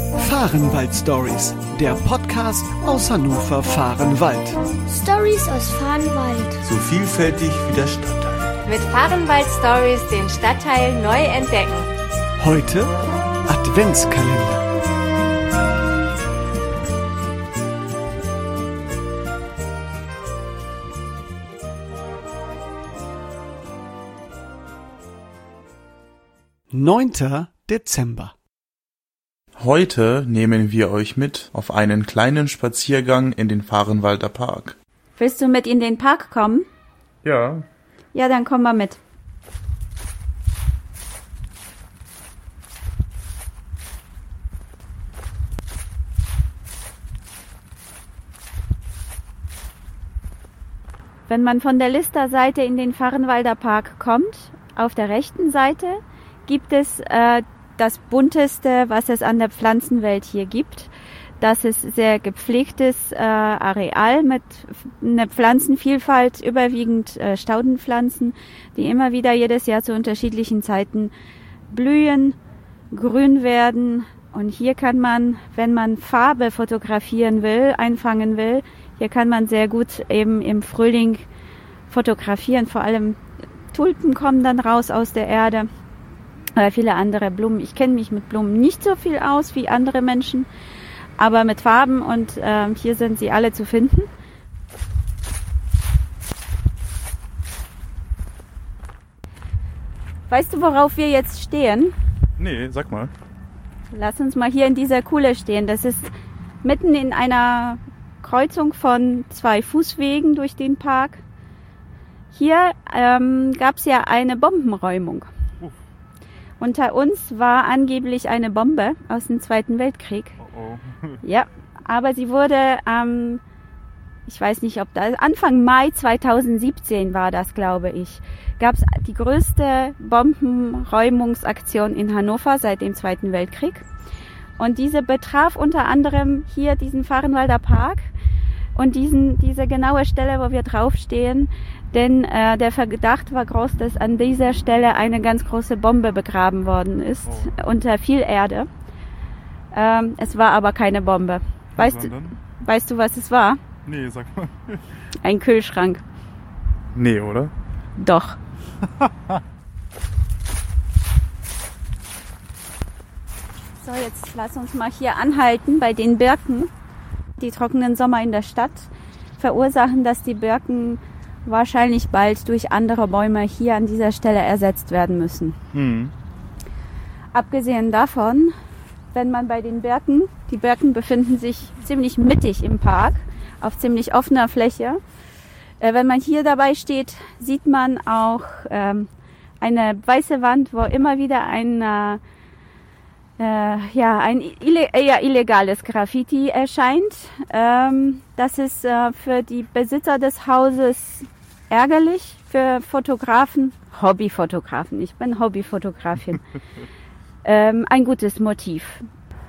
Fahrenwald Stories, der Podcast aus Hannover Fahrenwald. Stories aus Fahrenwald. So vielfältig wie der Stadtteil. Mit Fahrenwald Stories den Stadtteil neu entdecken. Heute Adventskalender. Neunter Dezember. Heute nehmen wir euch mit auf einen kleinen Spaziergang in den Fahrenwalder Park. Willst du mit in den Park kommen? Ja. Ja, dann komm mal mit. Wenn man von der Listerseite in den Fahrenwalder Park kommt, auf der rechten Seite gibt es das bunteste, was es an der Pflanzenwelt hier gibt. Das ist sehr gepflegtes Areal mit einer Pflanzenvielfalt, überwiegend Staudenpflanzen, die immer wieder jedes Jahr zu unterschiedlichen Zeiten blühen, grün werden. Und hier kann man, wenn man Farbe fotografieren will, einfangen will, hier kann man sehr gut eben im Frühling fotografieren. Vor allem Tulpen kommen dann raus aus der Erde. Viele andere Blumen. Ich kenne mich mit Blumen nicht so viel aus wie andere Menschen, aber mit Farben und hier sind sie alle zu finden. Weißt du, worauf wir jetzt stehen? Nee, sag mal. Lass uns mal hier in dieser Kuhle stehen. Das ist mitten in einer Kreuzung von 2 Fußwegen durch den Park. Hier gab es ja eine Bombenräumung. Unter uns war angeblich eine Bombe aus dem Zweiten Weltkrieg. Oh. Ja, aber sie wurde ich weiß nicht, ob das Anfang Mai 2017 war das, glaube ich, gab es die größte Bombenräumungsaktion in Hannover seit dem Zweiten Weltkrieg. Und diese betraf unter anderem hier diesen Fahrenwalder Park und diese genaue Stelle, wo wir draufstehen. Denn der Verdacht war groß, dass an dieser Stelle eine ganz große Bombe begraben worden ist, unter viel Erde. Es war aber keine Bombe. Weißt du, was es war? Nee, sag mal. Ein Kühlschrank. Nee, oder? Doch. So, jetzt lass uns mal hier anhalten bei den Birken. Die trockenen Sommer in der Stadt verursachen, dass die Birken wahrscheinlich bald durch andere Bäume hier an dieser Stelle ersetzt werden müssen. Abgesehen davon, wenn man bei den Birken, die Birken befinden sich ziemlich mittig im Park, auf ziemlich offener Fläche. Wenn man hier dabei steht, sieht man auch eine weiße Wand, wo immer wieder ein illegales Graffiti erscheint. Das ist für die Besitzer des Hauses ärgerlich, für Fotografen, Hobbyfotografen, ich bin Hobbyfotografin, ein gutes Motiv.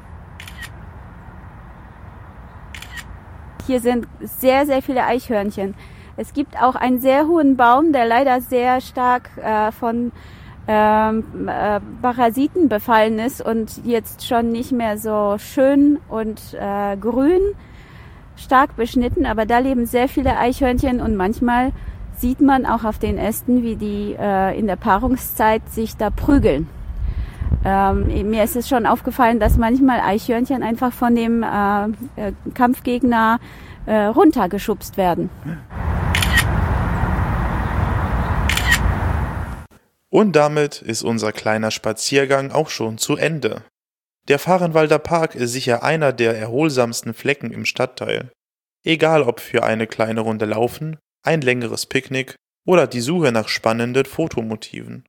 Hier sind sehr, sehr viele Eichhörnchen. Es gibt auch einen sehr hohen Baum, der leider sehr stark von Parasiten befallen ist und jetzt schon nicht mehr so schön und grün, stark beschnitten, aber da leben sehr viele Eichhörnchen und manchmal sieht man auch auf den Ästen, wie die in der Paarungszeit sich da prügeln. Mir ist es schon aufgefallen, dass manchmal Eichhörnchen einfach von dem Kampfgegner runtergeschubst werden. Und damit ist unser kleiner Spaziergang auch schon zu Ende. Der Fahrenwalder Park ist sicher einer der erholsamsten Flecken im Stadtteil. Egal ob für eine kleine Runde laufen, ein längeres Picknick oder die Suche nach spannenden Fotomotiven.